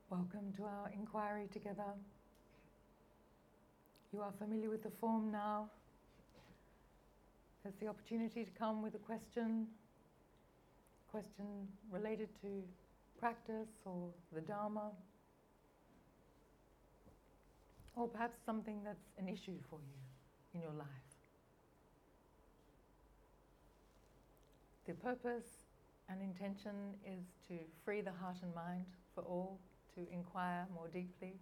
Welcome to our inquiry together. You are familiar with the form now. There's the opportunity to come with a question related to practice or the Dharma, or perhaps something that's an issue for you in your life. The purpose and intention is to free the heart and mind for all, to inquire more deeply,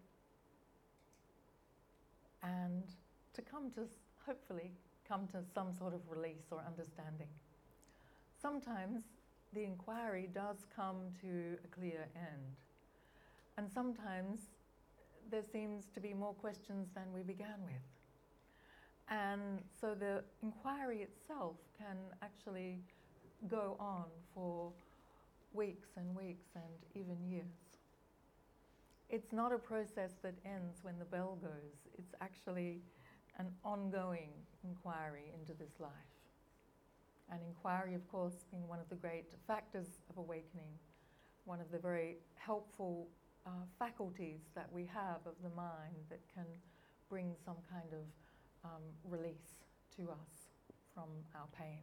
and to hopefully come to some sort of release or understanding. Sometimes the inquiry does come to a clear end, and sometimes there seems to be more questions than we began with. And so the inquiry itself can actually go on for weeks and weeks and even years. It's not a process that ends when the bell goes. It's actually an ongoing inquiry into this life. And inquiry, of course, being one of the great factors of awakening, one of the very helpful faculties that we have of the mind that can bring some kind of release to us from our pain.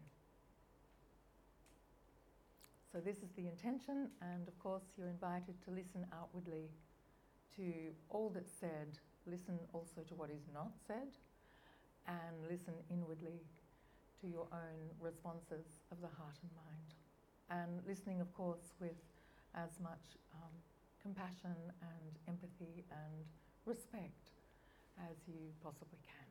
So this is the intention, and of course you're invited to listen outwardly to all that's said, listen also to what is not said, and listen inwardly to your own responses of the heart and mind. And listening, of course, with as much compassion and empathy and respect as you possibly can.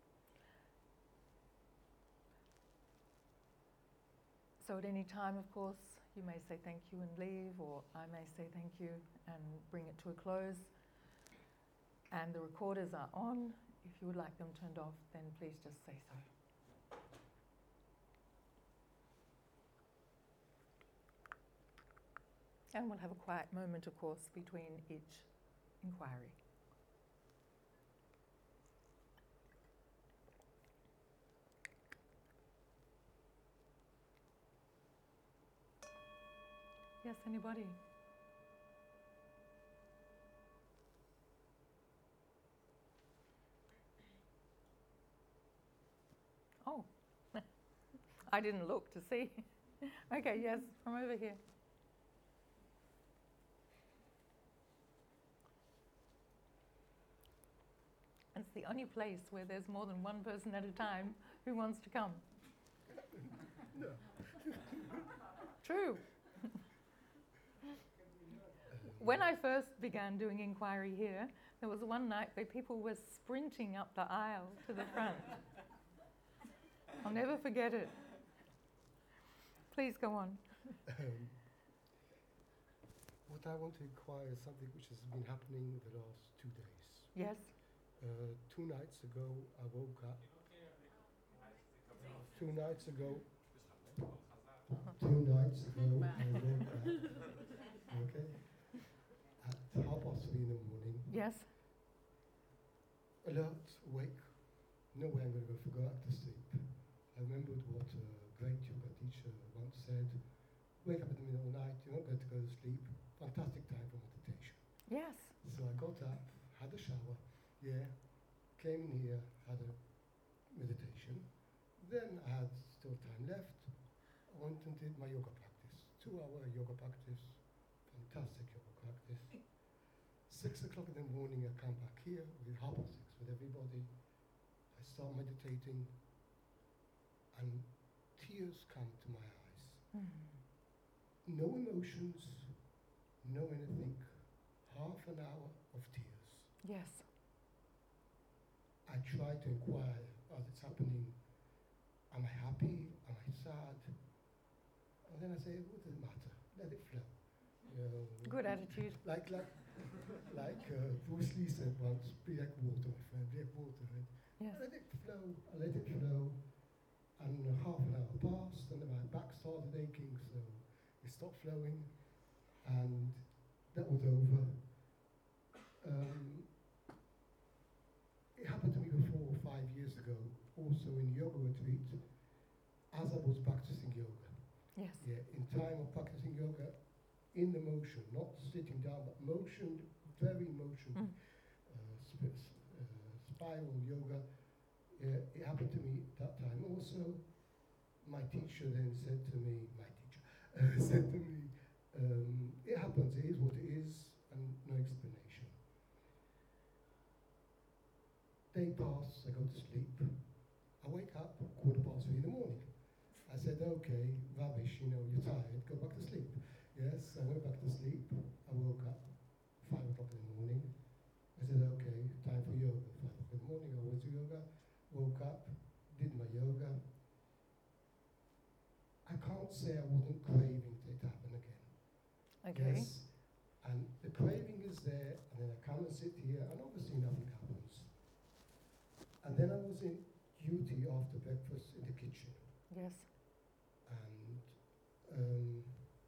So at any time, of course, you may say thank you and leave, or I may say thank you and bring it to a close. And the recorders are on. If you would like them turned off, then please just say so. And we'll have a quiet moment, of course, between each inquiry. Yes, anybody? Oh, I didn't look to see. Okay, yes, from over here. It's the only place where there's more than one person at a time who wants to come. No. True. When I first began doing inquiry here, there was one night where people were sprinting up the aisle to the front. I'll never forget it. Please go on. What I want to inquire is something which has been happening the last 2 days. Yes? 2 nights ago, I woke up. 2 nights ago, I woke up. Okay? At 3:30 in the morning. Yes? Alert, awake, no way I'm going to go back to sleep. I remembered what a great yoga teacher once said: wake up in the middle of the night, you're not going to go to sleep. Fantastic time for meditation. Yes. So I got up, had a shower, came in here, had a meditation. Then I had still time left. I went and did my yoga practice. 2-hour yoga practice, fantastic yoga practice. 6 o'clock in the morning, I come back here with 6:30 with everybody. I start meditating, and tears come to my eyes. No emotions, no anything. Half an hour of tears. Yes. I try to inquire as it's happening. Am I happy? Am I sad? And then I say, what does it matter? Let it flow. You know, Good attitude. Like Bruce Lee said once, be like water, my friend, be like water. Right? Yes. I let it flow. And half an hour passed, and then my back started aching, so it stopped flowing, and that was over. It happened to me before 5 years ago, also in yoga retreat, as I was practicing yoga. Yes. In time of practicing yoga, in the motion, not sitting down, but motion very emotional. Mm. Spiral yoga. It happened to me that time. Also, my teacher then said to me, said to me, it happens, it is what it is, and no explanation. Day pass, I go to sleep. I wake up 3:15 in the morning. I said, okay, rubbish, you're tired, go back to sleep. Yes, I went back to sleep. I woke up 5 o'clock in the morning. I said, okay, time for yoga. 5 o'clock in the morning, I went to yoga, woke up, did my yoga. I can't say I wasn't craving for it to happen again. Okay. Yes, and the craving is there, and then I come and sit here, and obviously nothing happens. And then I was in duty after breakfast in the kitchen, Yes. and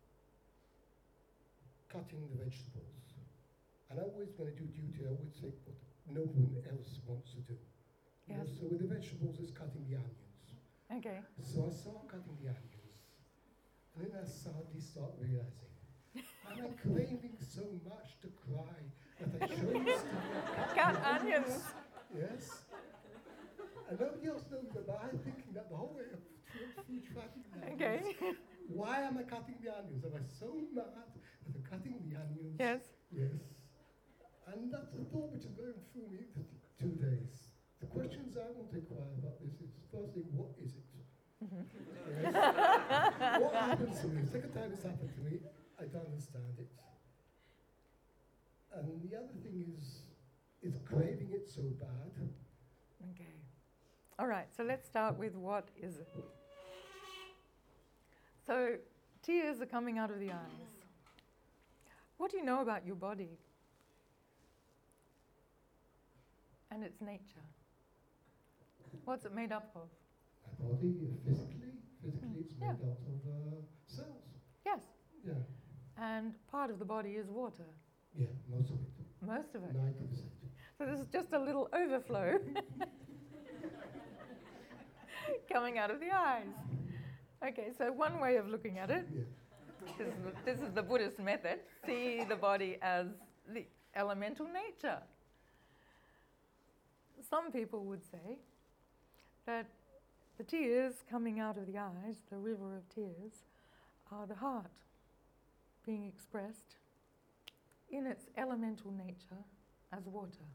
cutting the vegetables. And I always, when I do duty, I always take what no one else wants to do. You know, Yes. so with the vegetables, it's cutting the onions. Okay. So I start cutting the onions, and then I suddenly start realizing, am I craving so much to cry that I chose to Cut onions. Yes. And nobody else knows that, but I'm thinking that the whole way of food cutting the onions. Okay. Why am I cutting the onions? Am I so mad that I'm cutting the onions? Yes. Yes. And that's a thought which is going through me for 2 days. The questions I want to inquire about this is, first thing, what is it? Yes. What happens to me? Second time it's happened to me, I don't understand it. And the other thing is craving it so bad. Okay. All right, so let's start with what is it? So, tears are coming out of the eyes. What do you know about your body and its nature? What's it made up of? My body, physically it's Yeah. made out of cells. Yes. Yeah, And part of the body is water. yeah, most of it. Most of it. 90%. So this is just a little overflow coming out of the eyes. Okay, so one way of looking at it, Yeah. this is the Buddhist method, see the body as the elemental nature. Some people would say that the tears coming out of the eyes, the river of tears, are the heart being expressed in its elemental nature as water.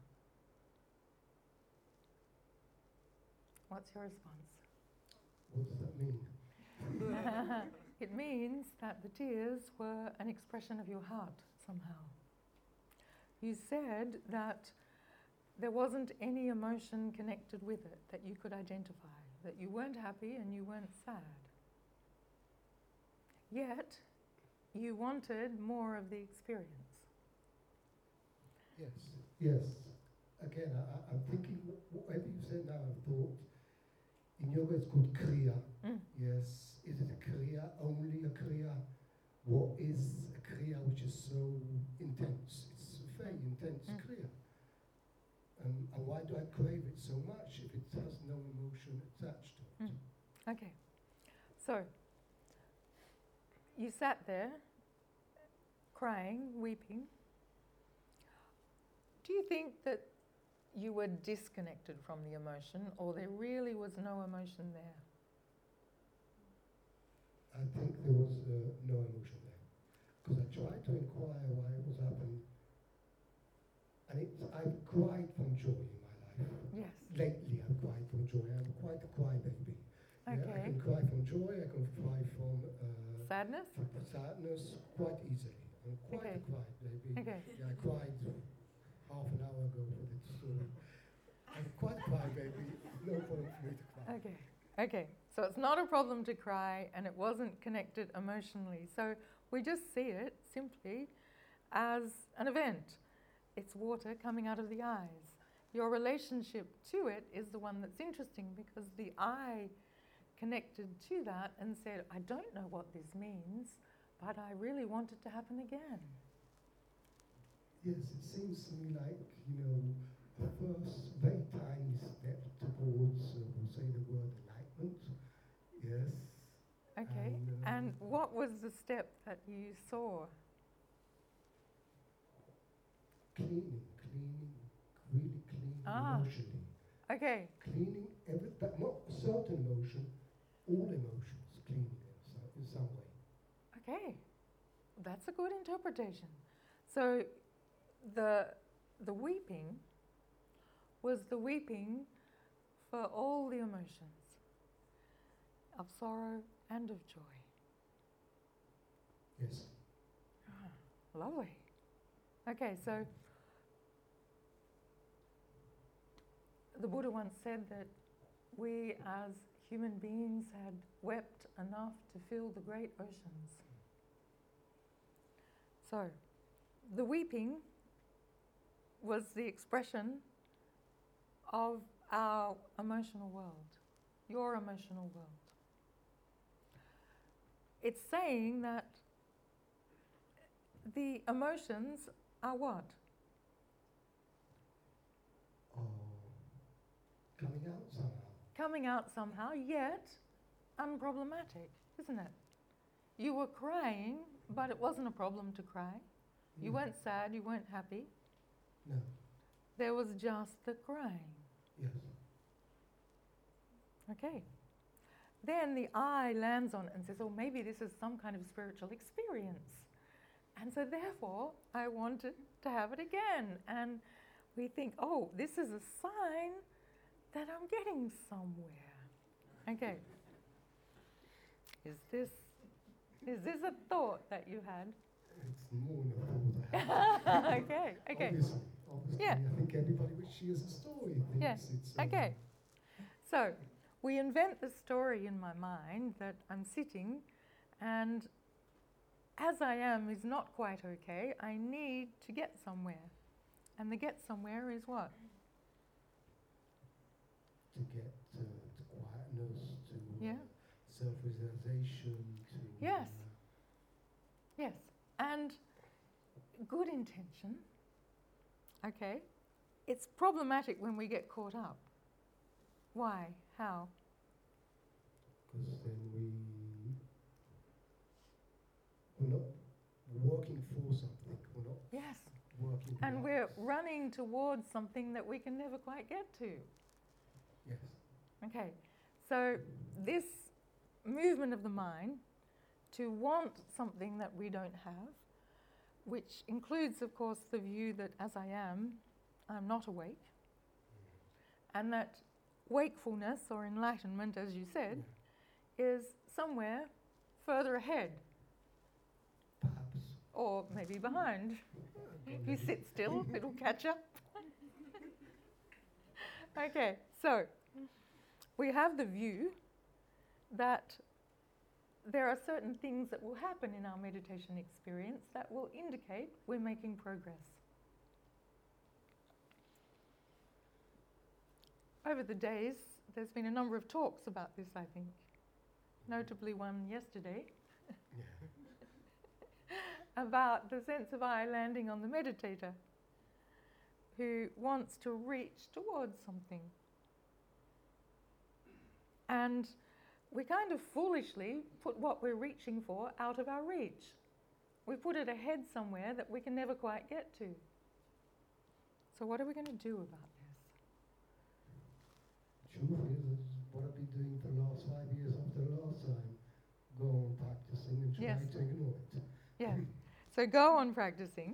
What's your response? What does that mean? It means that the tears were an expression of your heart somehow. You said that there wasn't any emotion connected with it that you could identify, that you weren't happy and you weren't sad. Yet, you wanted more of the experience. Yes. Again, I'm thinking, whatever you said now, I've thought, in yoga it's called kriya. Yes. Is it a kriya, only a kriya? What is a kriya which is so intense? It's a very intense kriya. And why do I crave it so much if it has no emotion attached to it? Okay. So, you sat there, crying, weeping. Do you think that you were disconnected from the emotion, or there really was no emotion there? I think there was no emotion there. Because I tried to inquire why it was happening. And I've cried from joy in my life. Yes. Lately I've cried from joy. I'm quite a crybaby. Yeah, I Okay. can cry from joy, I can cry from Sadness? sadness quite easily. I'm quite Okay. a crybaby. Okay. Yeah, I cried half an hour ago for this story. I'm quite a crybaby. No problem for me to cry. Okay. Okay. So it's not a problem to cry, and it wasn't connected emotionally. So we just see it simply as an event. It's water coming out of the eyes. Your relationship to it is the one that's interesting, because the eye connected to that and said, I don't know what this means, but I really want it to happen again. Yes, it seems to me like, the first very tiny step towards, we'll say the word enlightenment. Yes. Okay. And what was the step that you saw? cleaning, really cleaning emotionally. Okay. Cleaning but not a certain emotion, all emotions, cleaning in some way. Okay. That's a good interpretation. So the weeping was the weeping for all the emotions of sorrow and of joy. Yes. Lovely. Okay, so the Buddha once said that we as human beings had wept enough to fill the great oceans. So, the weeping was the expression of our emotional world, your emotional world. It's saying that the emotions are what? Coming out somehow. Coming out somehow, yet unproblematic, isn't it? You were crying, but it wasn't a problem to cry. You weren't sad, you weren't happy. No. There was just the crying. Yes. Okay. Then the I lands on it and says, oh, maybe this is some kind of spiritual experience. And so therefore, I wanted to have it again. And we think, oh, this is a sign that I'm getting somewhere. Okay. Is this a thought that you had? It's more than a thought. Okay. Obviously, Yeah. I think everybody which hears a story thinks it's... Okay. So, we invent the story in my mind that I'm sitting and as I am is not quite okay. I need to get somewhere. And the get somewhere is what? To get to quietness, to Yeah. self-realization, to... Yes. Yes. And good intention. Okay. It's problematic when we get caught up. Why? How? Because then we're not working for something. We're not Yes. working... And we're running towards something that we can never quite get to. Yes. Okay. So this movement of the mind to want something that we don't have, which includes, of course, the view that as I am, I'm not awake, and that wakefulness or enlightenment, as you said, is somewhere further ahead. Perhaps. Or maybe behind. If you sit still, it'll catch up. Okay, so we have the view that there are certain things that will happen in our meditation experience that will indicate we're making progress. Over the days, there's been a number of talks about this, I think. Notably one yesterday about the sense of I landing on the meditator who wants to reach towards something. And we kind of foolishly put what we're reaching for out of our reach. We put it ahead somewhere that we can never quite get to. So what are we going to do about this? Truth is what I've been doing for the last 5 years after the last time. Go on practicing and try to ignore it. Yeah. So go on practicing.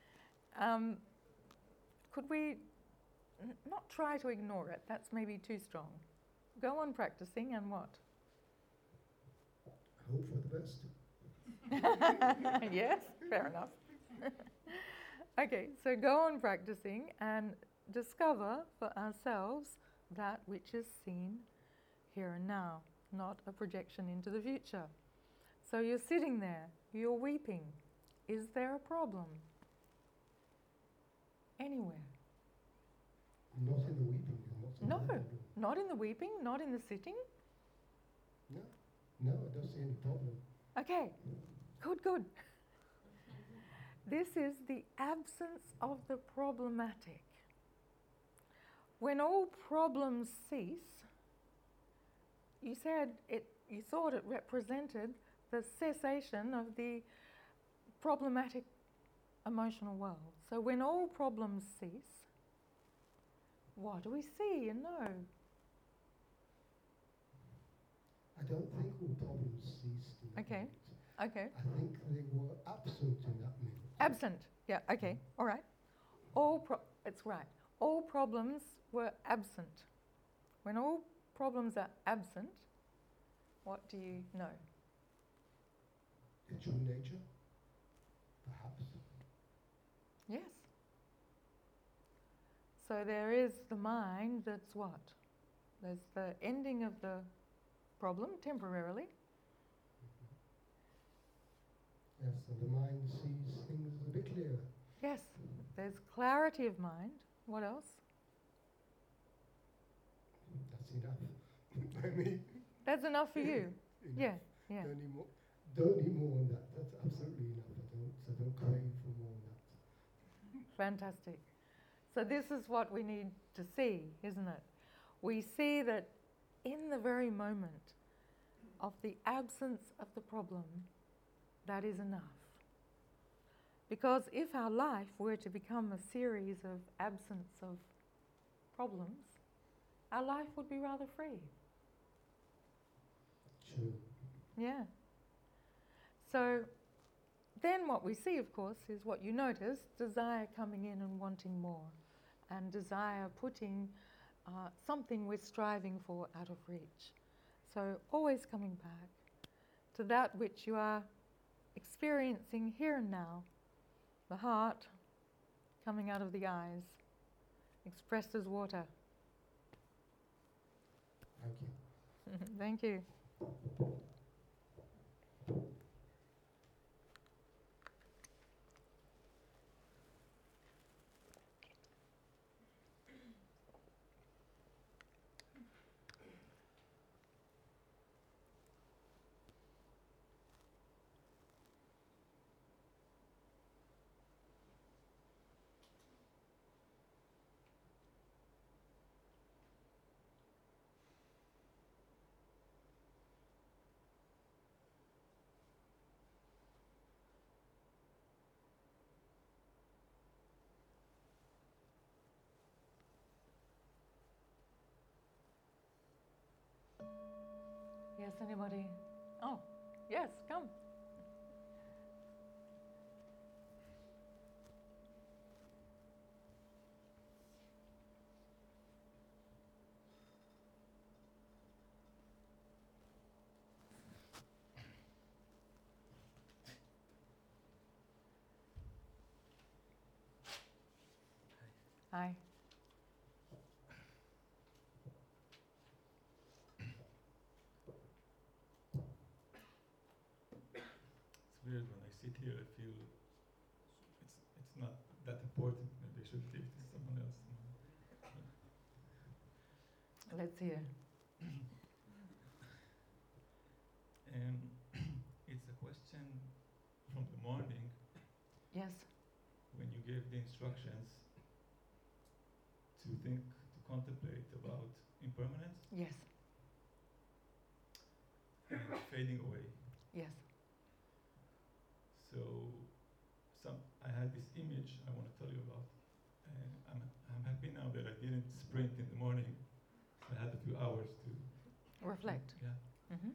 Could we not try to ignore it? That's maybe too strong. Go on practicing and what? Hope for the best. Yes, fair enough. Okay, so go on practicing and discover for ourselves that which is seen here and now, not a projection into the future. So you're sitting there, you're weeping. Is there a problem? Anywhere? Not in the weeping. No, not in the weeping, not in the sitting. No, I don't see any problem. Okay, good. This is the absence of the problematic. When all problems cease, you said you thought it represented the cessation of the problematic emotional worlds. So when all problems cease, what do we see and know? I don't think all problems ceased in that Okay. minute. Okay. I think they were absent in that minute. Absent. Yeah, okay. All right. It's right. All problems were absent. When all problems are absent, what do you know? The true nature, perhaps. Yes. So there is the mind that's what? There's the ending of the problem temporarily. Yes, and the mind sees things a bit clearer. Yes. There's clarity of mind. What else? That's enough. I mean, That's enough for you. enough. Yeah. Yeah. Don't need more than that. That's absolutely enough. I don't crave for more than that. Fantastic. So this is what we need to see, isn't it? We see that in the very moment of the absence of the problem, that is enough. Because if our life were to become a series of absence of problems, our life would be rather free. True. Yeah. So then what we see, of course, is what you notice, desire coming in and wanting more, and desire putting something we're striving for out of reach. So always coming back to that which you are experiencing here and now, the heart coming out of the eyes, expressed as water. Thank you. Thank you. Yes, anybody? Oh, yes, come. Hi. It's weird when I sit here, I feel it's not that important. Maybe I should give it to someone else. Let's hear. And it's a question from the morning Yes. when you gave the instructions to think, to contemplate about impermanence Yes. and fading away. Yes. So I had this image I want to tell you about. And I'm happy now that I didn't sprint in the morning. I had a few hours to Reflect. Yeah. Mm-hmm.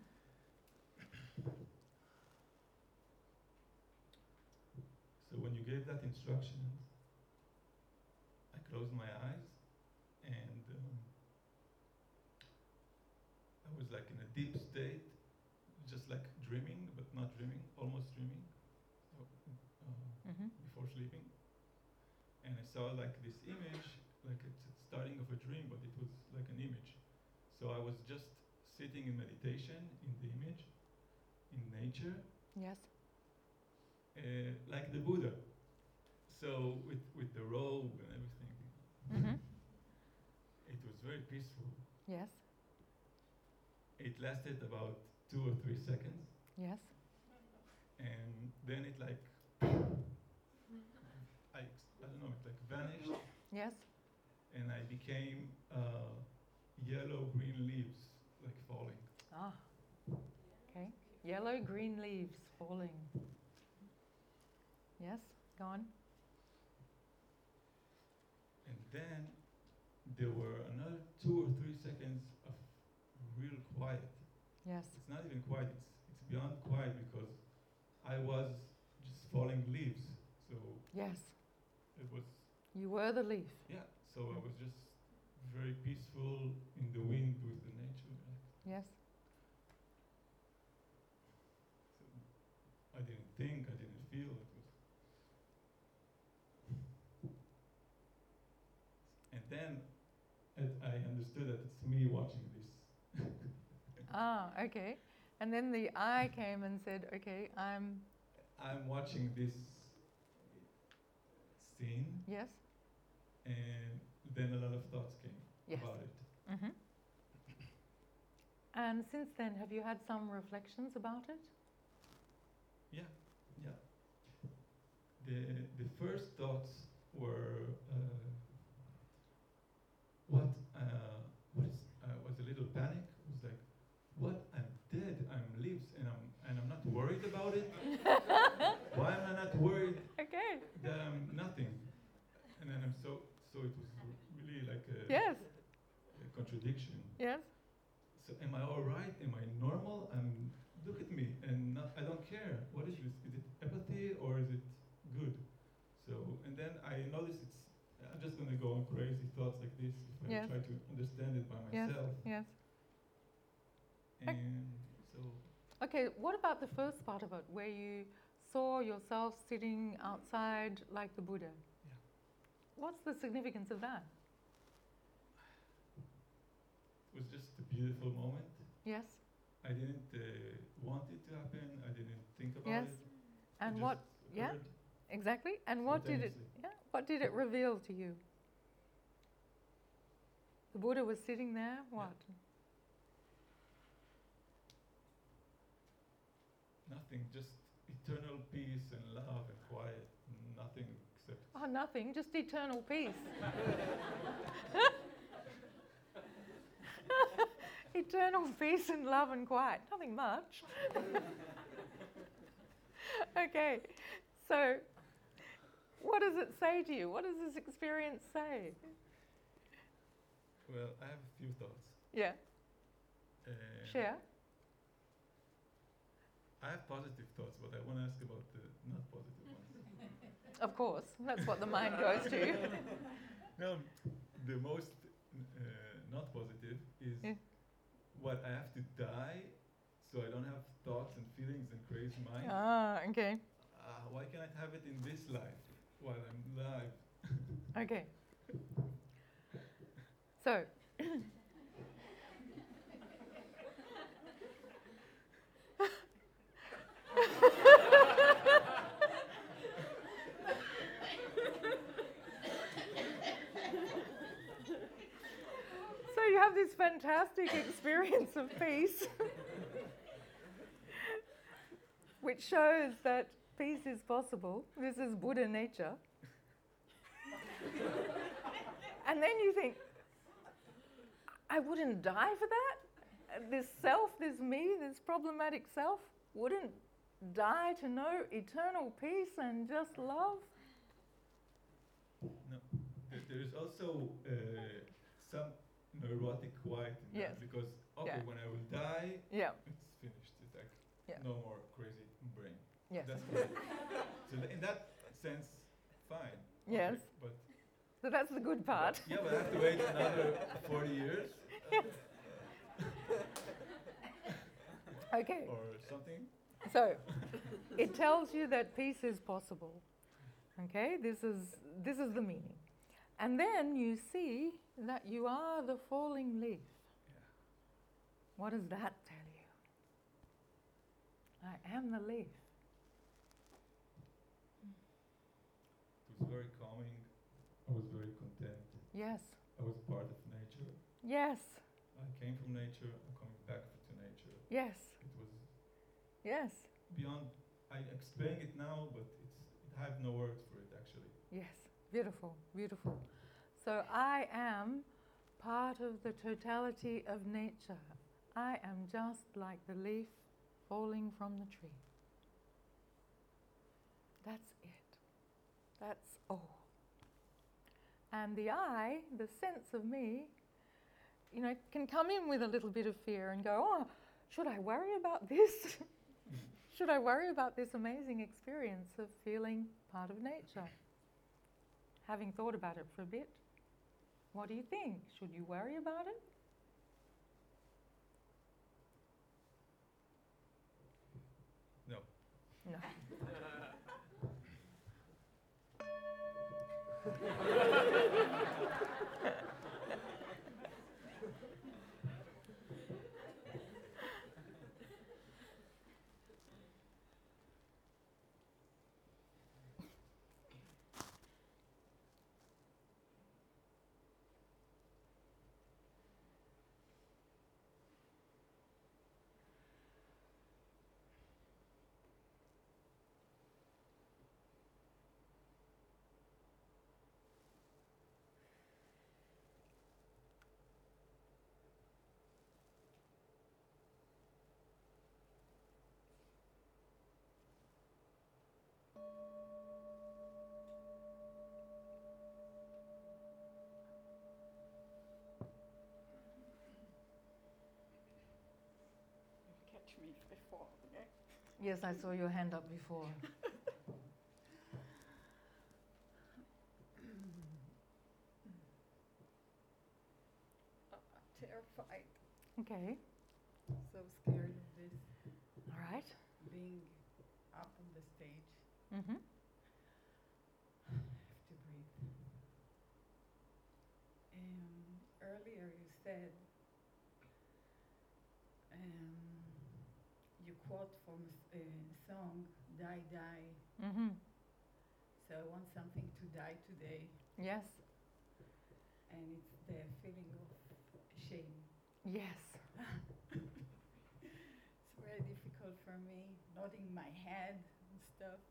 So when you gave that instruction, I closed my eyes and I was like in a deep state, just like dreaming, but not dreaming, almost dreaming, so, Mm-hmm. before sleeping. And I saw like this image, like it's a starting of a dream, but it was like an image. So I was just sitting in meditation in the image, in nature, Yes. like the Buddha. So with the robe and everything, Mm-hmm. it was very peaceful. Yes. It lasted about 2 or 3 seconds, Yes. and then it like, I don't know, it like vanished, Yes. and I became yellow green leaves like falling. Ah. Okay. Yellow, green leaves falling. Yes. Go on. then there were another 2 or 3 seconds of real quiet. Yes. It's not even quiet, it's beyond quiet because I was just falling leaves. So Yes. it was, You were the leaf. yeah, so I was just very peaceful in the wind with the nature. Yes. So I didn't think, I didn't feel. It was, and then I understood that it's me watching this. Ah, okay. And then the I came and said, okay, I'm, I'm watching this scene, yes, and then a lot of thoughts came yes. about it. Mm-hmm. And since then, have you had some reflections about it? Yeah, yeah. The first thoughts were what was a little panic. It was like, what? I'm dead. I'm leaves, and I'm not worried about it. Why am I not worried Okay. that I'm nothing? And then I'm so it was really like a, Yes. a contradiction. Yes. So am I all right? Am I normal? Look at me, and I don't care. What is this? Is it apathy or is it good? So, and then I noticed I'm just gonna go on crazy thoughts like this if I Yes. try to understand it by Yes. myself. Yes. And so, Okay, what about the first part of it, where you saw yourself sitting outside like the Buddha? yeah. What's the significance of that? It was just a beautiful moment. Yes. I didn't want it to happen. I didn't think about Yes. it. And It what? just Yeah. occurred Exactly. And what did it? spontaneously. Yeah. What did it reveal to you? The Buddha was sitting there. What? Nothing, just eternal peace and love and quiet. Nothing except. Oh, nothing. Just eternal peace. Eternal peace and love and quiet. Nothing much. Okay. So, what does it say to you? What does this experience say? Well, I have a few thoughts. Yeah. Share. I have positive thoughts, but I want to ask about the not positive ones. Of course. That's what the mind goes to. No, the most not positive is Yeah. what I have to die, so I don't have thoughts and feelings and crazy mind. Ah, okay. Why can't I have it in this life while I'm alive? Okay. So, so you have this fantastic experience of peace, which shows that peace is possible. This is Buddha nature. And then you think, I wouldn't die for that? This self, this me, this problematic self, wouldn't die to know eternal peace and just love? No, there is also some neurotic quiet in Yes. that because okay, Yeah. when I will die, Yeah. it's finished. It's like Yeah. no more crazy brain. Yes. That's great. So in that sense, fine. Yes. Okay, but So that's the good part. yeah, but I have to wait another 40 years Okay. or something. So, it tells you that peace is possible. Okay, this is the meaning. And then you see that you are the falling leaf. Yeah. What does that tell you? I am the leaf. It was very calming. I was very content. Yes. I was part of nature. Yes. I came from nature. I'm coming back to nature. Yes. It was Yes. beyond. I explain it now, but I have no words for it actually. Yes. Beautiful. Beautiful. So I am part of the totality of nature. I am just like the leaf falling from the tree. That's it. That's all. And the I, the sense of me, you know, can come in with a little bit of fear and go, oh, should I worry about this? Should I worry about this amazing experience of feeling part of nature? Having thought about it for a bit, what do you think? Should you worry about it? No. No. Catch me before, okay? Yes, I saw your hand up before. I'm terrified, Okay, so scared of this, all right. being up on the stage. Mm-hmm. I have to breathe. Earlier you said, you quote from a song, Die, Die. Mm-hmm. So I want something to die today, Yes, and it's the feeling of shame. yes. It's very difficult for me, nodding my head and stuff.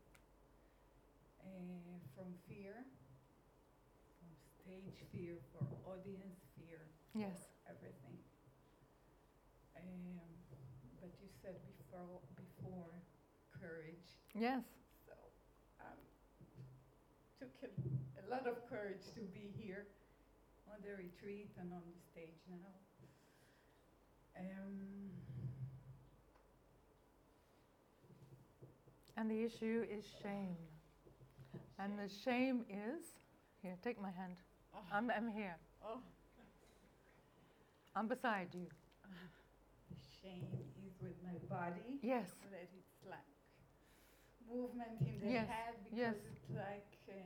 From fear, from stage fear, for audience fear, Yes. for everything. But you said before courage, Yes. so took a lot of courage to be here on the retreat and on the stage now. And the issue is shame. And the shame is, here, take my hand. Oh, I'm here. oh, I'm beside you. shame is with my body. Yes. That it's like movement in the Yes, head because yes. it's like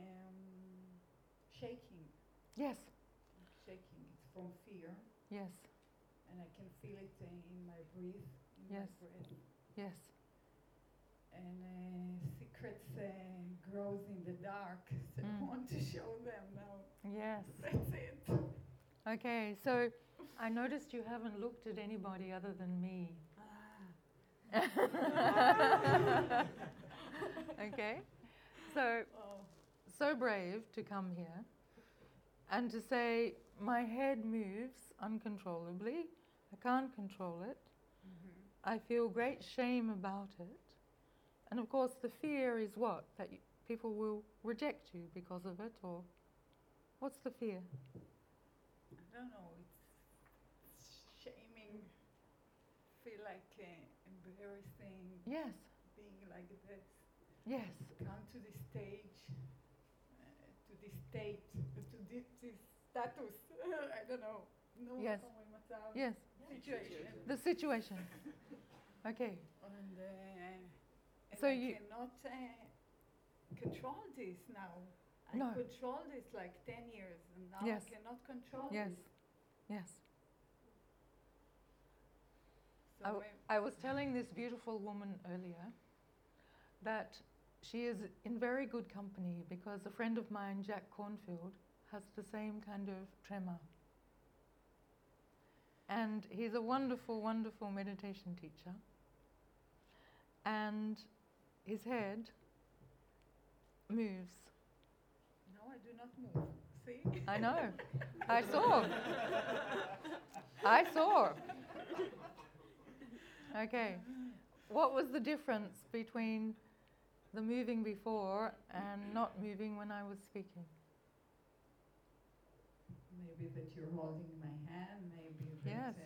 shaking. Yes. Shaking. It's from fear, Yes. and I can feel it in my breath. Yes. Yes. And secrets grows in the dark. So I want to show them now. Yes. That's it. Okay, so I noticed you haven't looked at anybody other than me. Okay? So brave to come here and to say, my head moves uncontrollably. I can't control it. I feel great shame about it. And of course, the fear is what? That people will reject you because of it, or what's the fear? I don't know. It's shaming. Feel like embarrassing. Yes, Being like this. yes, Come to the stage, to this state, to this status. I don't know. No, Yes. מצב, yes. situation. The situation. Okay, And So I you- cannot control this now. I No. control this like 10 years, and now Yes. I cannot control yes, this. yes. So I was telling this beautiful woman earlier that she is in very good company because a friend of mine, Jack Cornfield, has the same kind of tremor. And he's a wonderful, wonderful meditation teacher. And his head moves. now I do not move. See? I know. I saw. I saw. Okay. What was the difference between the moving before and not moving when I was speaking? maybe that you're holding my hand, maybe that Yes.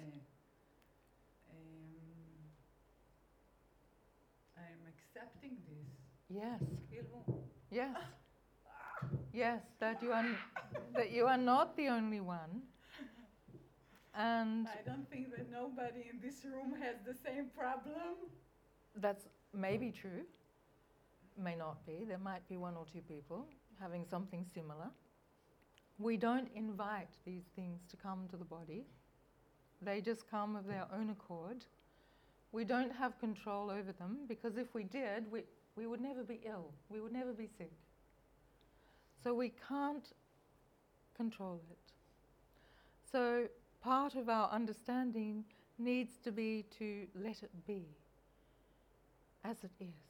I'm accepting this. Yes. כאילו, Yes. Yes, that you are not the only one. And I don't think that nobody in this room has the same problem. that's maybe true, may not be. There might be one or two people having something similar. We don't invite these things to come to the body. They just come of their own accord. We don't have control over them, because if we did, we would never be ill. We would never be sick. So we can't control it. So part of our understanding needs to be to let it be as it is.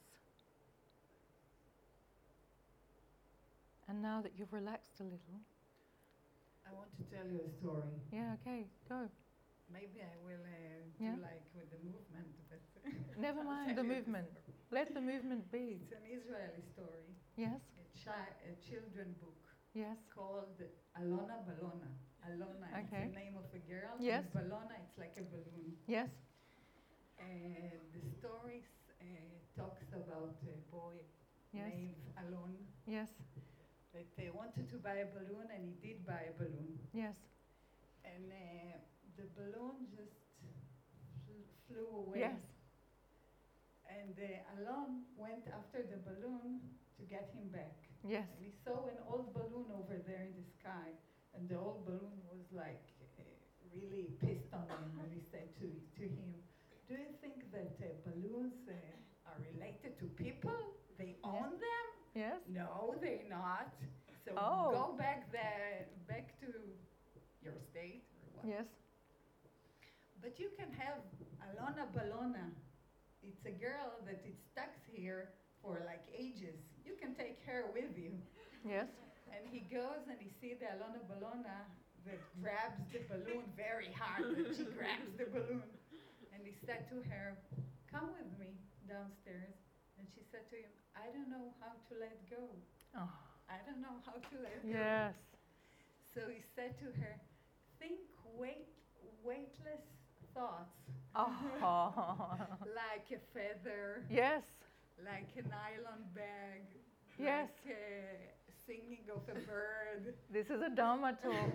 And now that you've relaxed a little, I want to tell you a story. yeah, okay, go. Maybe I will Yeah. do like with the movement, but Never I'll mind tell the you movement. story. Let the movement be. It's an Israeli story, Yes, a children book yes, called Alona Balona. Alona, Okay. it's the name of a girl. Yes. And Balona, it's like a balloon. yes, The story talks about a boy yes, named Alon yes, that wanted to buy a balloon, and he did buy a balloon. yes, And the balloon just flew away. yes, And Alon went after the balloon to get him back. yes, And he saw an old balloon over there in the sky. And the old balloon was like really pissed on him. And he said to him, "Do you think that balloons are related to people? They own them? yes, No, they're not. So Oh. go back to your state or what. yes, But you can have Alona Balona. It's a girl that is stuck here for like ages. You can take her with you." yes, And he goes and he sees the Alona Balona that grabs the balloon very hard. And she grabs the balloon. And he said to her, "Come with me downstairs." And she said to him, "I don't know how to let go. oh, I don't know how to let go." yes, So he said to her, "Think weightless thoughts, oh, like a feather, yes, like a nylon bag, Yes. like singing of a bird." this is a Dharma talk.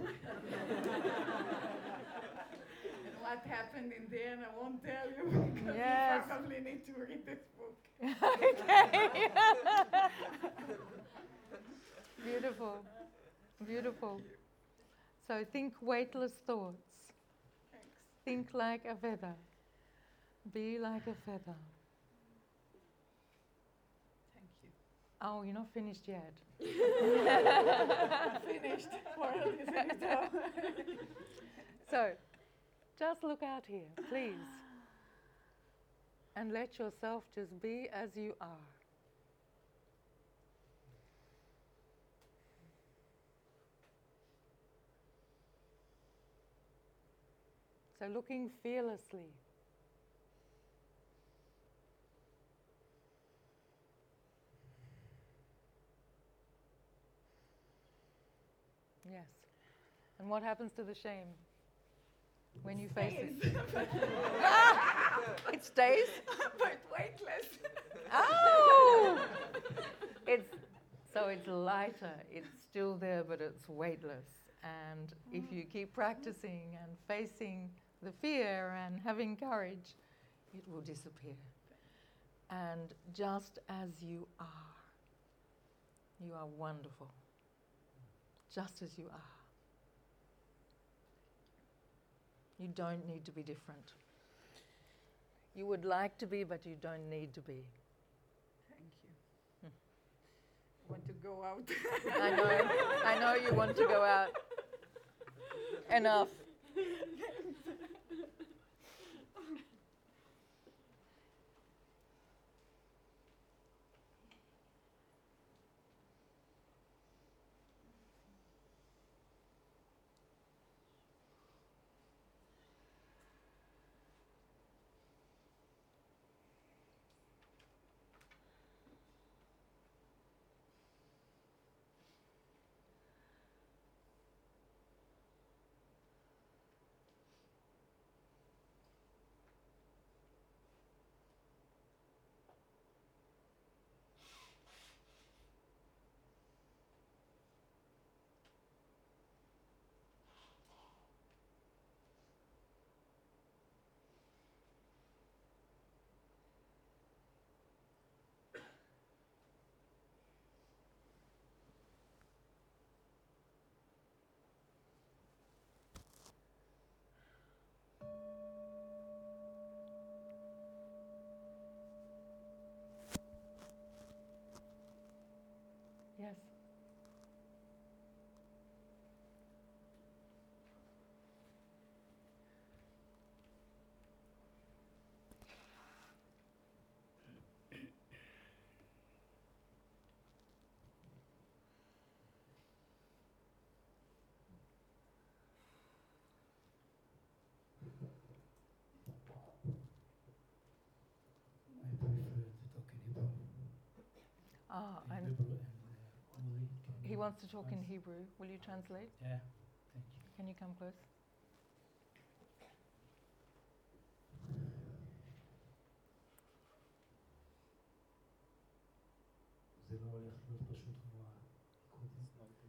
And what happened in the end, I won't tell you, because Yes. you probably need to read this book. Okay. Beautiful, beautiful. So think weightless thoughts. Thanks. Think like a feather. Be like a feather. Thank you. Oh, you're not finished yet. Finished. World is finished. So, just look out here, please. And let yourself just be as you are. So, looking fearlessly. Yes. And what happens to the shame when you face it? It stays? But weightless. Oh! It's lighter. It's still there, but it's weightless. And if you keep practicing and facing the fear and having courage, it will disappear. And just as you are wonderful. Just as you are. You don't need to be different. You would like to be, but you don't need to be. Thank you. Want to go out? I know you want to go out. Enough. And Hebrew and Uri. he wants to talk in Hebrew. Will you translate? Yeah, thank you. Can you come close? זה לא הולך להיות פשוט כמו הקודם.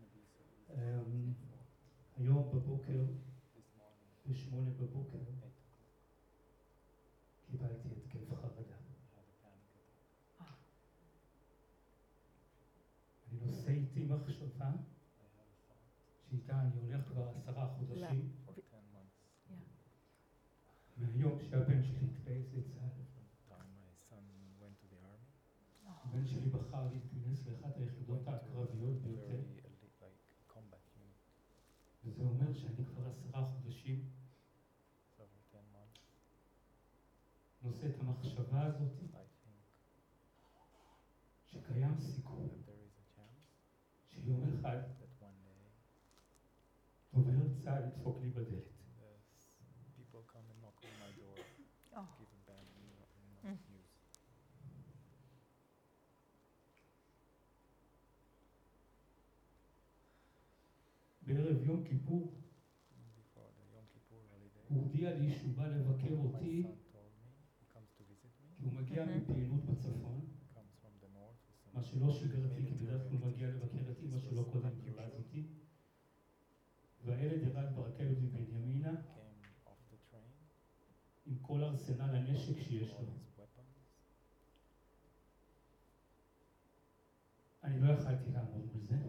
היום בבוקר, ב8 בבוקר, קיבלתי התקף חרדה. אני נושא איתי מחשבה שאיתה אני הולך כבר 10 חודשים. מהיום שהבן שלי התגייס לצה"ל. הבן שלי בחר להתגייס לאחת היחידות הקרביות ביותר. וזה אומר שאני כבר 10 חודשים נושא את המחשבה הזאת שקיים סיכוי שיום אחד דובר צה"ל ידפוק לי בדלת. בערב יום כיפור הוא הודיע לי שהוא בא לבקר אותי כי הוא מגיע מפעילות בצפון, מה שלא שגרתי, כי בדרך כלל הוא מגיע לבקר את אמא שלו קודם קיבלת אותי, והילד ירד ברכבת מבנימינה עם כל ארסנל הנשק שיש לו. אני לא יכלתי לעמוד מול זה.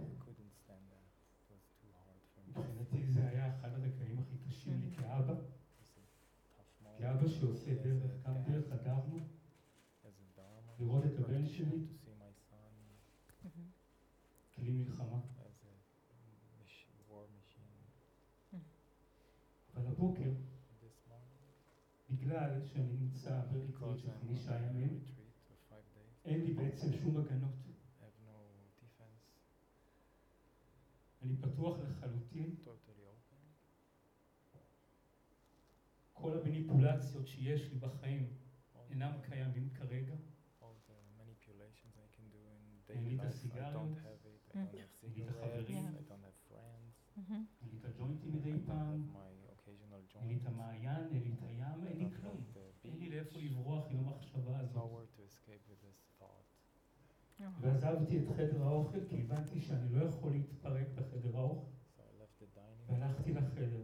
מבחינתי זה היה אחד הרגעים הכי קשים לי כאבא. כאבא שעושה דרך, גם דרך הדרנו, לראות את הבן שלי, כלי מלחמה. אבל הבוקר, בגלל שאני נמצא בריטריט של 5 ימים, אין לי בעצם שום הגנות. אני פתוח לחלוטין. כל המניפולציות שיש לי בחיים אינם קיימים כרגע. אין לי את הסיגריות, אין לי את החברים, אין לי את הג'וינטים מדי פעם, אין לי את המעיין, אין לי את הים, אין לי כלום. אין לי לאיפה לברוח עם המחשבה הזאת. ועזבתי את חדר האוכל כי הבנתי שאני לא יכול להתפרק בחדר האוכל. והלכתי לחדר.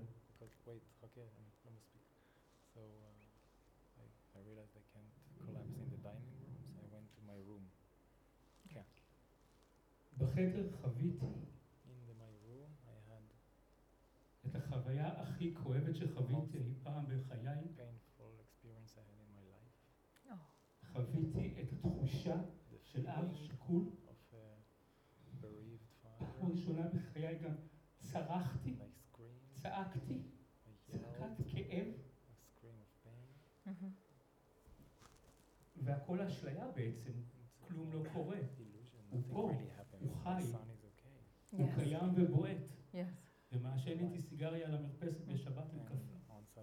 בחדר חוויתי את החוויה הכי כואבת שחוויתי אי פעם בחיי. חוויתי את התחושה של אב שכול. פעם ראשונה בחיי גם צרחתי, צעקתי, צעקת כאב. והכל אשליה בעצם, כלום לא קורה. הוא פה, הוא חי, הוא קיים ובועט. ומעשן איתי סיגריה על המרפסת בשבת וקפה.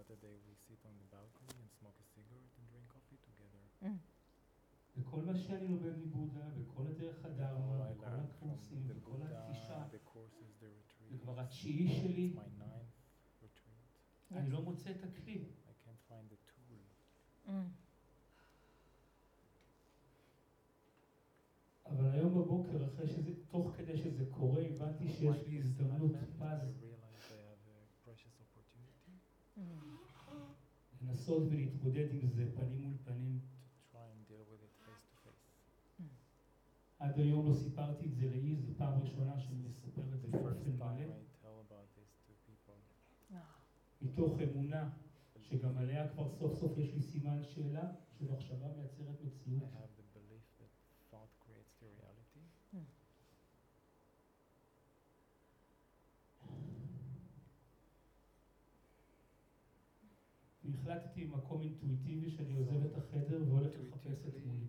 וכל מה שאני לומד מבודה, וכל הדרך הדרמה, וכל הקורסים, וכל התחישה, וכבר התשיעי שלי, אני לא מוצא את הכלי. אבל היום בבוקר, תוך כדי שזה קורה, הבנתי שיש לי הזדמנות פז לנסות ולהתמודד עם זה פנים מול פנים. עד היום לא סיפרתי את זה לאי, זו פעם ראשונה שאני מספר את זה באופן מלא. מתוך אמונה שגם עליה כבר סוף סוף יש לי סימן שאלה, שמחשבה מייצרת מציאות. והחלטתי ממקום אינטואיטיבי שאני עוזב את החדר והולך לחפש את מולי.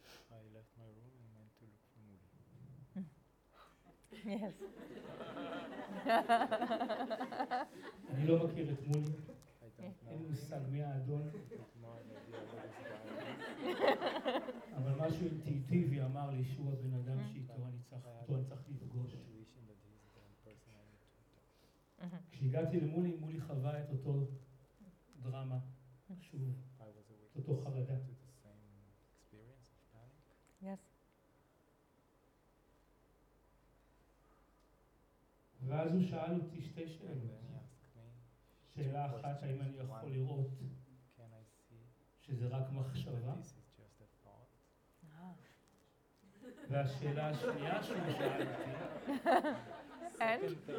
אני לא מכיר את מולי, אין לי מושג מי האדון, אבל משהו אינטואיטיבי אמר לי שהוא הבן אדם כשהגעתי למולי, מולי חווה את אותו דרמה, שוב, I was a את אותו חרדה. to the same experience of panic. Yes. ואז הוא שאל אותי שתי And שאלות. then he asked me, שאלה אחת, האם אני יכול לראות can I see שזה רק that מחשבה? this is just a thought? Ah. והשאלה השנייה שהוא שאל אותי, And?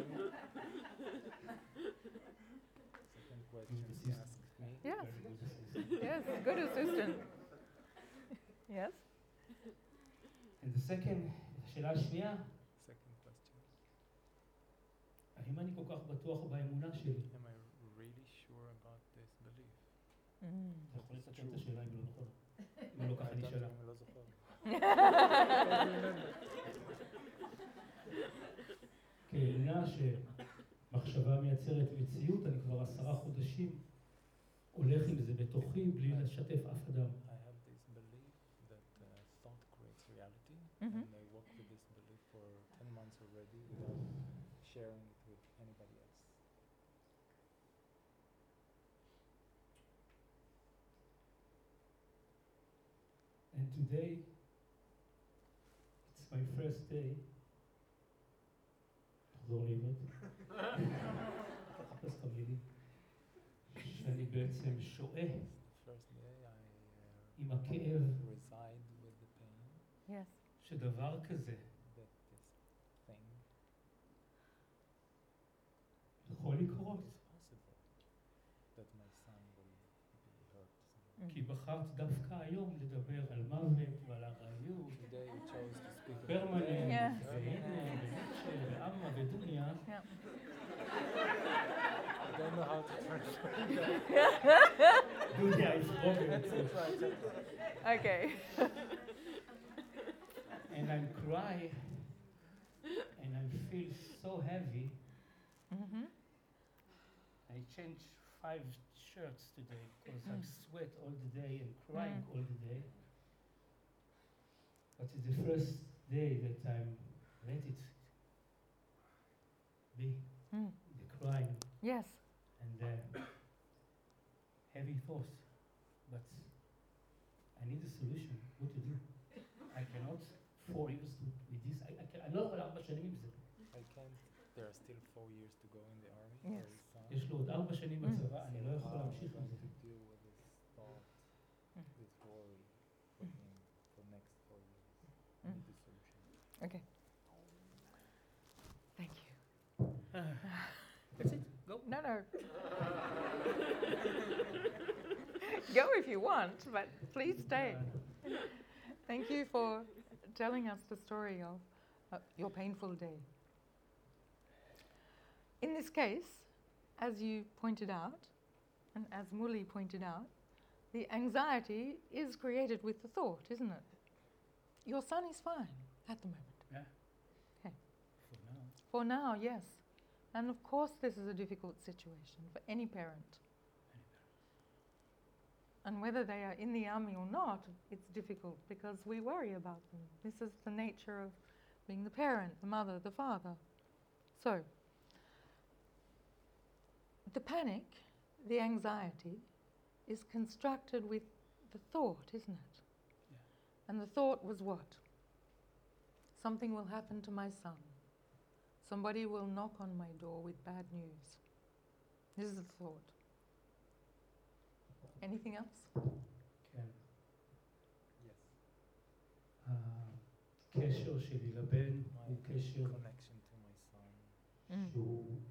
Second question he asked me. Yes. very good assistant. Yes, good assistant. Yes. And the second, השאלה השנייה, Second question, האם אני כל כך בטוח באמונה שלי? am I really sure about this belief? אתה יכול לתקן את השאלה אם היא לא נכונה. אם לא ככה I don't נשאלה. even לא זוכר. כאמונה שמחשבה מייצרת מציאות, אני כבר 10 חודשים הולך עם זה בתוכי בלי לשתף אף אדם. I have this belief that thought creates reality, Mhm. and I work with this belief for 10 months already without sharing it with anybody else. And today, it's my first day. תחזור לעברית. תחפש את המילים. שאני בעצם שועה The first day I עם הכאב reside with the pain Yes. שדבר כזה that this thing יכול לקרות. is possible, that my son will be hurt. Mm. כי בחרת דווקא היום לדבר על מוות ועל הרעיון, Today you chose to speak about פרמננט, Yeah. והנה, וניטשה, ואמה, ודוניה. Yeah. I don't know how to translate that. דוניה is Robert. Okay. And I'm crying, and I feel so heavy. Mm-hmm. I changed 5 shirts today because I sweat all the day and crying all the day. But it's the first day that I'm let it be, Mm. the crying Yes. and the heavy thoughts. But I need a solution, what to do. I cannot 4 years with this, אני לא יכול 4 שנים עם זה. I can't. There are still 4 years to go in the army. Yes. for his son. יש לו עוד 4 שנים בצבא, אני לא So יכול how am I להמשיך עם going זה. to deal with this thought, Mm. this worry for him for next 4 years? I Mm. need a solution. Okay. Thank you. That's it, go. No, no. Go if you want, but please stay. Thank you for telling us the story of your painful day. In this case, as you pointed out, and as Muli pointed out, the anxiety is created with the thought, isn't it? Your son is fine at the moment. Yeah. Okay. For now. For now, yes. And of course, this is a difficult situation for any parent. And whether they are in the army or not, it's difficult because we worry about them. This is the nature of being the parent, the mother, the father. So, the panic, the anxiety, is constructed with the thought, isn't it? Yeah. And the thought was what? Something will happen to my son. Somebody will knock on my door with bad news. This is the thought. Anything else? כן. Yes. הקשר שלי לבן My הוא קשר connection to my son שהוא is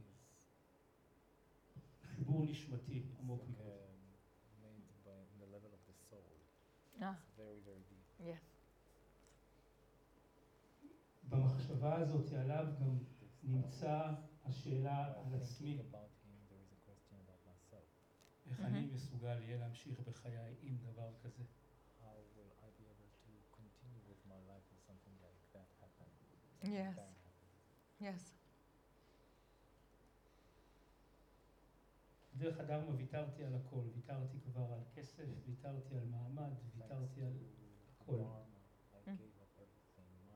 חיבור נשמתי עמוק like, מאוד. made by the level of the soul. Ah, It's very, very deep. yes. במחשבה הזאת עליו גם נמצא השאלה While על thinking עצמי, about him, there is a question about myself. איך אני מסוגל יהיה להמשיך בחיי עם דבר כזה. How will I be able to continue with my life if something like that happens? Yes. Bad happens. Yes. דרך הדרמה ויתרתי על הכל, ויתרתי כבר על כסף, ויתרתי על מעמד, ויתרתי על Thanks to הכל. Dharma, I Mm. gave up everything, money, status, everything already. Ah.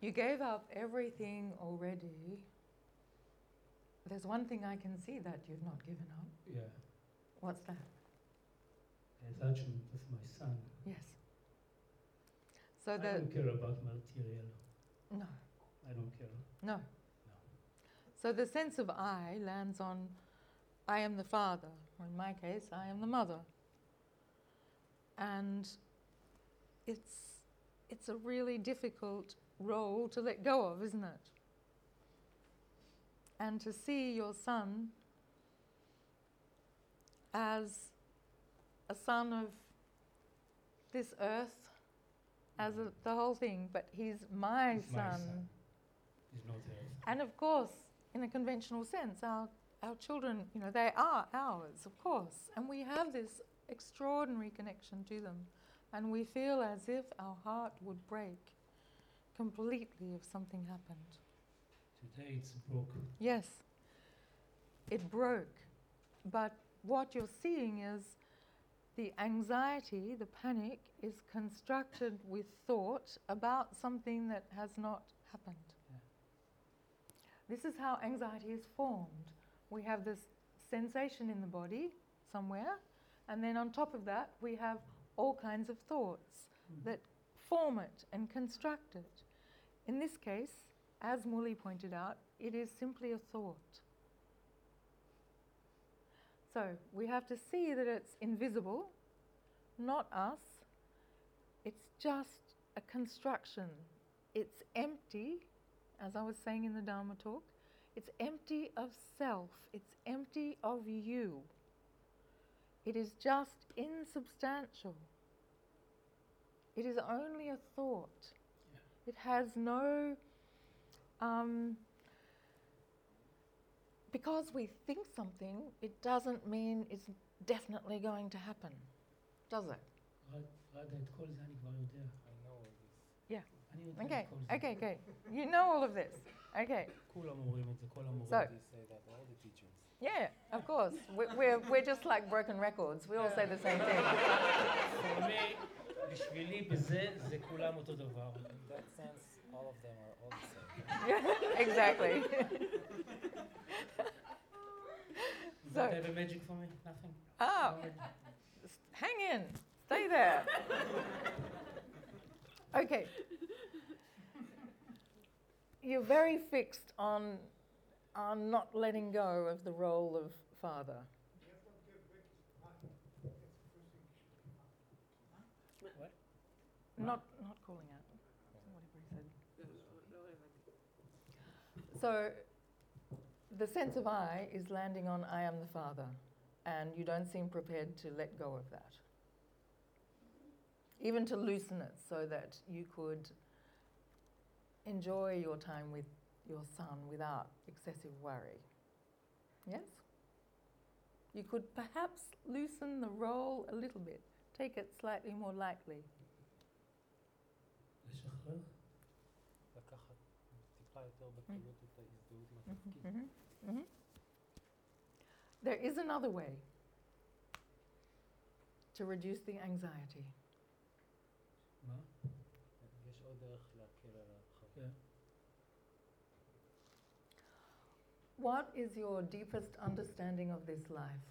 You gave up everything already. There's one thing I can see that you've not given up. Yeah, What's that? attachment of my son. Yes. So I don't care about material. no, I don't care. no. So the sense of I lands on I am the father, or in my case, I am the mother. And it's a really difficult role to let go of, isn't it? And to see your son as a son of this earth, as the whole thing, but he's my He's my son. son. He's not theirs. And of course, in a conventional sense, our children, they are ours, of course. And we have this extraordinary connection to them. And we feel as if our heart would break completely if something happened. Today it's broke. Yes, it broke. But what you're seeing is the anxiety, the panic, is constructed with thought about something that has not happened. Yeah. This is how anxiety is formed. We have this sensation in the body somewhere, and then on top of that, we have all kinds of thoughts that form it and construct it. In this case, as Muli pointed out, it is simply a thought. So we have to see that it's invisible, not us. It's just a construction. It's empty, as I was saying in the Dharma talk. It's empty of self. It's empty of you. It is just insubstantial. It is only a thought. Yeah. It has no... because we think something, it doesn't mean it's definitely going to happen, does it? ראדה, את כל זה אני כבר יודע. I know all this. Yeah. אני יודע Okay, את כל זה. okay, okay. You know all of this. Okay. כולם אומרים את זה, כל המורים. So, They say that all the teachers. yeah, of course. We're just like broken records. We all say the same thing. For me, בשבילי בזה, זה כולם אותו דבר. In that sense, all of them are all the same. Yeah, exactly. You So- don't have a magic for me? Nothing? Oh, hang in. Stay there. Okay. You're very fixed on not letting go of the role of father. What? Not calling out. Whatever he said. So the sense of I is landing on I am the father, and you don't seem prepared to let go of that. Even to loosen it so that you could enjoy your time with your son without excessive worry. Yes? You could perhaps loosen the role a little bit, take it slightly more lightly. לשחרר? לקחת טיפה יותר בקלות את ההזדהות עם התפקיד. Mhm, mhm. There is another way to reduce the anxiety. מה? יש עוד דרך להקל על החוויה. כן. What is your deepest understanding of this life?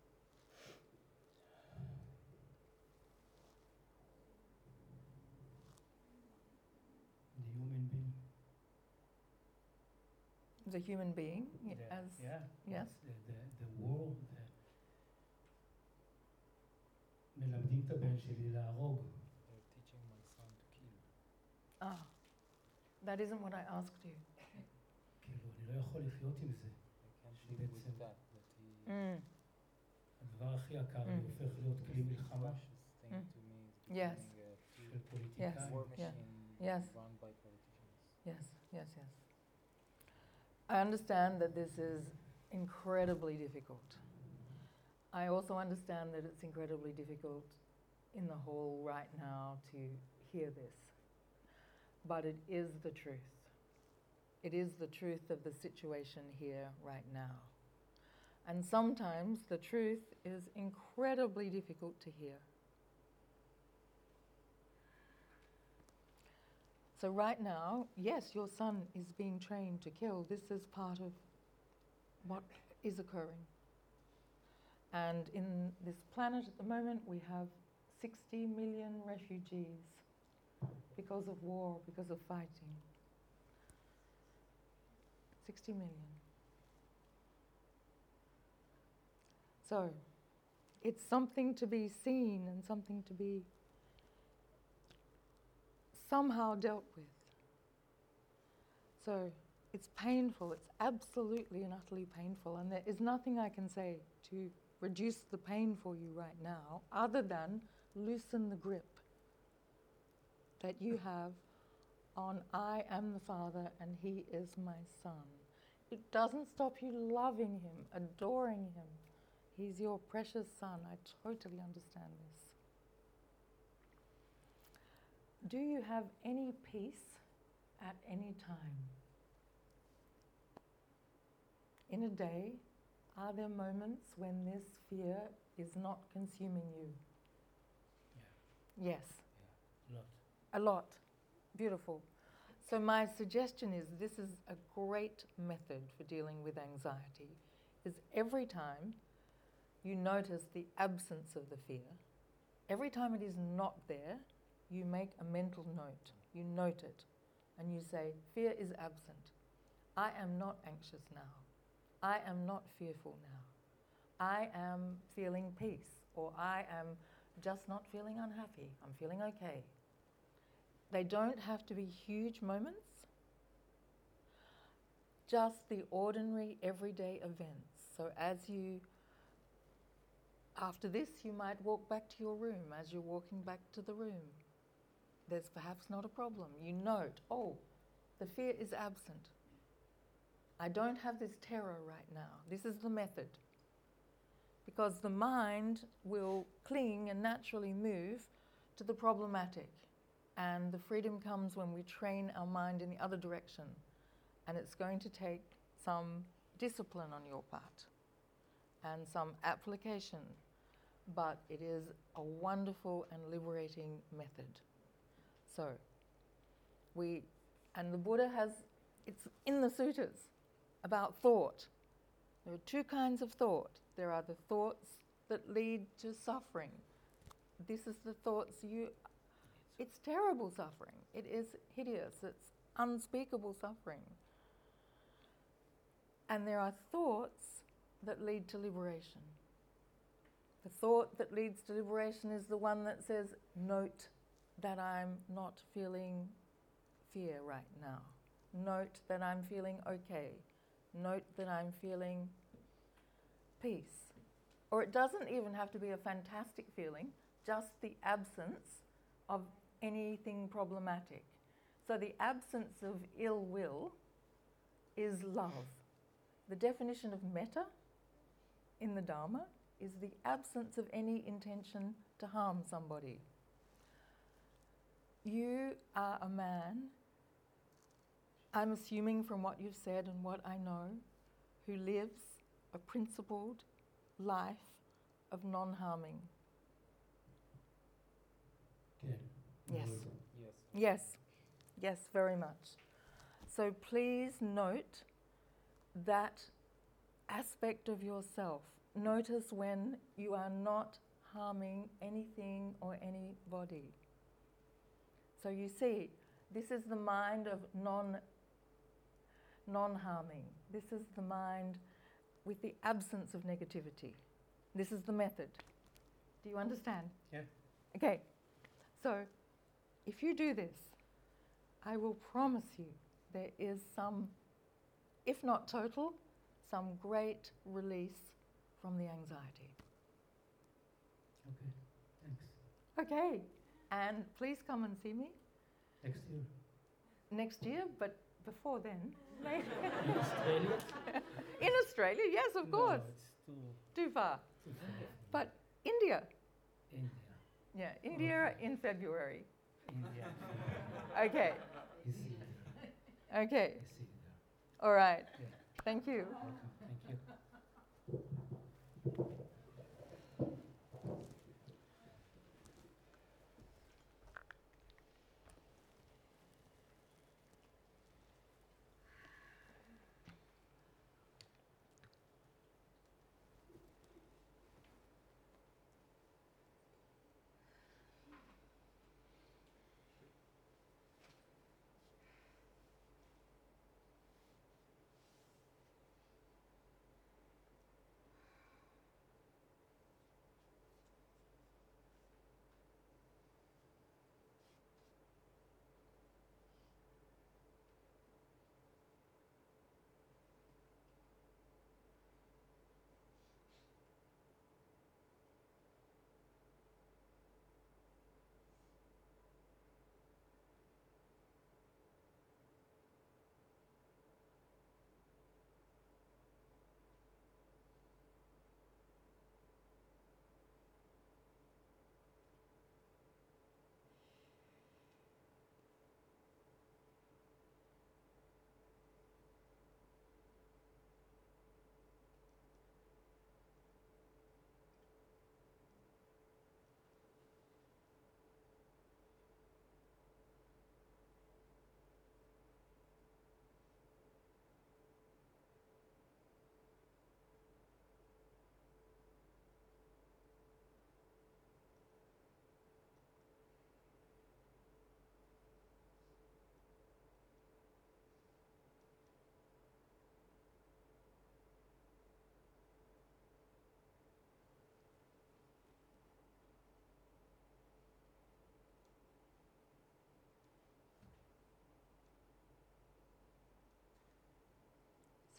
The human being. The human being, The- as yeah. yes. The world. מלמדים את הבן שלי להרוג. They're teaching my son to kill. Ah, that isn't what I asked you. כאילו, אני לא יכול לחיות עם זה. I can't live with שבעצם that. That he הדבר הכי יקר לי הופך להיות כלי מלחמה precious thing to me is Yes. becoming a של פוליטיקאים. war Yeah. machine Yes. run by politicians. Yes, yes, yes. I understand that this is incredibly difficult. I also understand that it's incredibly difficult in the hall right now to hear this. But it is the truth. It is the truth of the situation here right now. And sometimes the truth is incredibly difficult to hear. So right now, yes, your son is being trained to kill. This is part of what is occurring. And in this planet at the moment, we have 60 million refugees because of war, because of fighting. 60 million. So, it's something to be seen and something to be somehow dealt with. So, it's painful, it's absolutely and utterly painful, and there is nothing I can say to reduce the pain for you right now other than loosen the grip that you have on I am the Father and He is my Son. It doesn't stop you loving Him, adoring Him. He's your precious Son. I totally understand this. Do you have any peace at any time? In a day, are there moments when this fear is not consuming you? Yeah. Yes. Yeah. A lot. Beautiful. So my suggestion is this is a great method for dealing with anxiety, is every time you notice the absence of the fear, every time it is not there, you make a mental note. You note it and you say, fear is absent. I am not anxious now. I am not fearful now. I am feeling peace, or I am just not feeling unhappy. I'm feeling okay. They don't have to be huge moments, just the ordinary everyday events. So after this, you might walk back to your room. As you're walking back to the room, there's perhaps not a problem. You note, oh, the fear is absent. I don't have this terror right now. This is the method. Because the mind will cling and naturally move to the problematic. And the freedom comes when we train our mind in the other direction. And it's going to take some discipline on your part and some application. But it is a wonderful and liberating method. So, and the Buddha it's in the sutras about thought. There are two kinds of thought. There are the thoughts that lead to suffering. This is the thoughts it's terrible suffering. It is hideous. It's unspeakable suffering. And there are thoughts that lead to liberation. The thought that leads to liberation is the one that says, note that I'm not feeling fear right now. Note that I'm feeling okay. Note that I'm feeling peace. Or it doesn't even have to be a fantastic feeling, just the absence of anything problematic. So the absence of ill will is love. The definition of metta in the Dharma is the absence of any intention to harm somebody. You are a man, I'm assuming from what you've said and what I know, who lives a principled life of non-harming. כן. Yes. Yes. Yes. Yes, very much. So please note that aspect of yourself. Notice when you are not harming anything or anybody. So you see, this is the mind of non-harming. This is the mind with the absence of negativity. This is the method. Do you understand? Yeah. Okay. So, if you do this, I will promise you there is some, if not total, some great release from the anxiety. Okay, thanks. Okay. And please come and see me Next year. next year, but before then, maybe. In Australia? In Australia, yes, of course. No, it's too Too far. far. But India. India. Yeah, India in February. India. Okay. You see there. Okay. You see there. All right. Yeah. Thank you. Welcome. Thank you.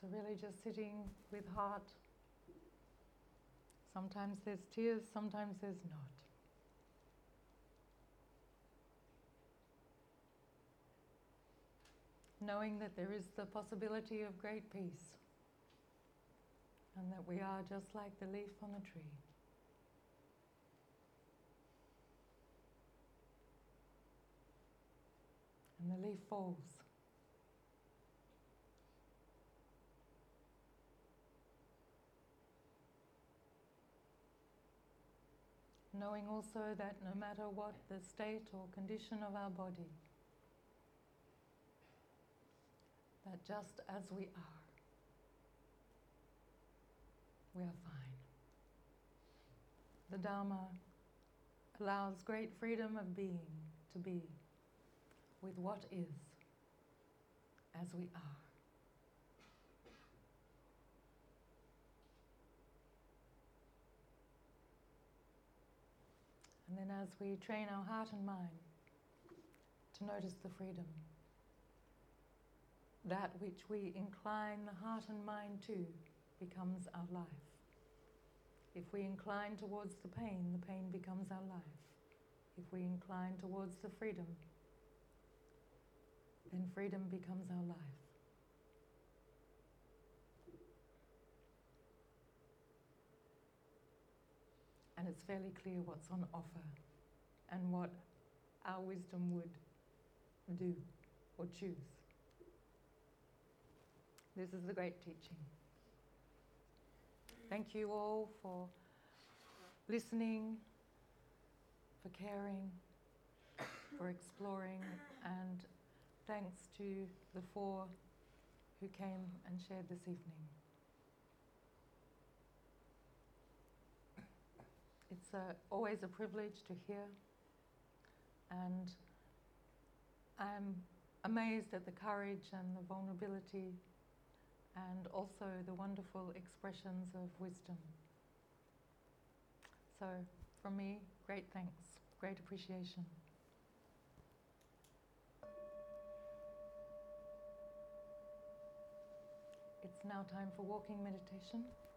So really just sitting with heart. Sometimes there's tears, sometimes there's not. Knowing that there is the possibility of great peace, and that we are just like the leaf on the tree. And the leaf falls. Knowing also that no matter what the state or condition of our body, that just as we are fine. The Dharma allows great freedom of being to be with what is, as we are. And then as we train our heart and mind to notice the freedom, that which we incline the heart and mind to becomes our life. If we incline towards the pain becomes our life. If we incline towards the freedom, then freedom becomes our life. And it's fairly clear what's on offer and what our wisdom would do or choose. This is the great teaching. Thank you all for listening, for caring, for exploring, and thanks to the 4 who came and shared this evening. It's always a privilege to hear, and I'm amazed at the courage and the vulnerability and also the wonderful expressions of wisdom. So, from me, great thanks, great appreciation. It's now time for walking meditation.